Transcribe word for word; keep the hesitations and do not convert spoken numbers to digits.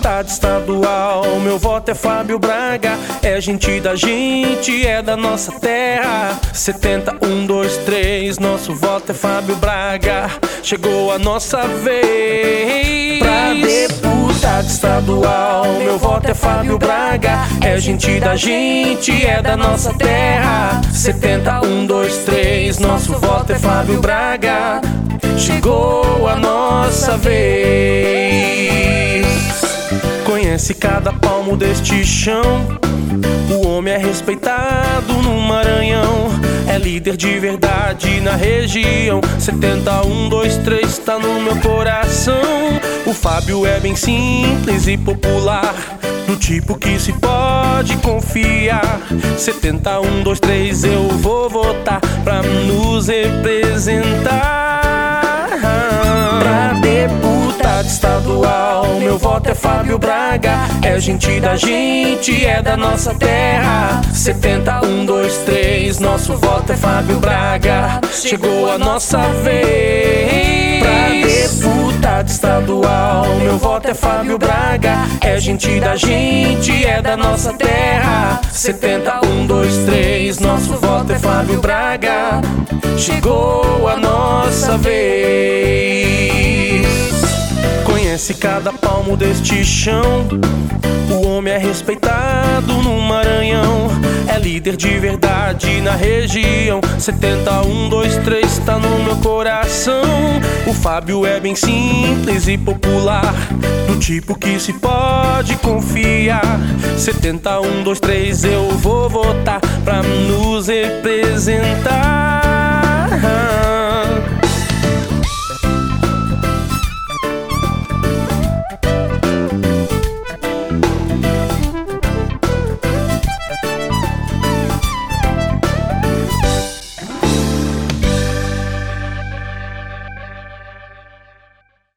deputado estadual, meu voto é Fábio Braga. É gente da gente, é da nossa terra. Setenta, um, dois, três, nosso voto é Fábio Braga. Chegou a nossa vez. Pra deputado estadual, meu voto é Fábio Braga. É gente da gente, é da nossa terra. Setenta, um, dois, três, nosso voto é Fábio Braga. Chegou a nossa vez. Conhece cada palmo deste chão. O homem é respeitado no Maranhão. É líder de verdade na região. Setenta, um, dois, três, tá no meu coração. O Fábio é bem simples e popular, do tipo que se pode confiar. Setenta, um, dois, três, eu vou votar pra nos representar. Pra deputado estadual, meu voto é Fábio Braga. É gente da gente, é da nossa terra. Setenta, um, dois, três, nosso voto é Fábio Braga. Chegou a nossa vez. Pra deputado estadual, meu voto é Fábio Braga. É gente da gente, é da nossa terra. Setenta, um, dois, três, nosso voto é Fábio Braga. Chegou a nossa vez. Conhece cada palmo deste chão. O homem é respeitado no Maranhão. É líder de verdade na região. Setenta, um, dois, três, tá no meu coração. O Fábio é bem simples e popular, do tipo que se pode confiar. Setenta, um, dois, três, eu vou votar pra nos representar.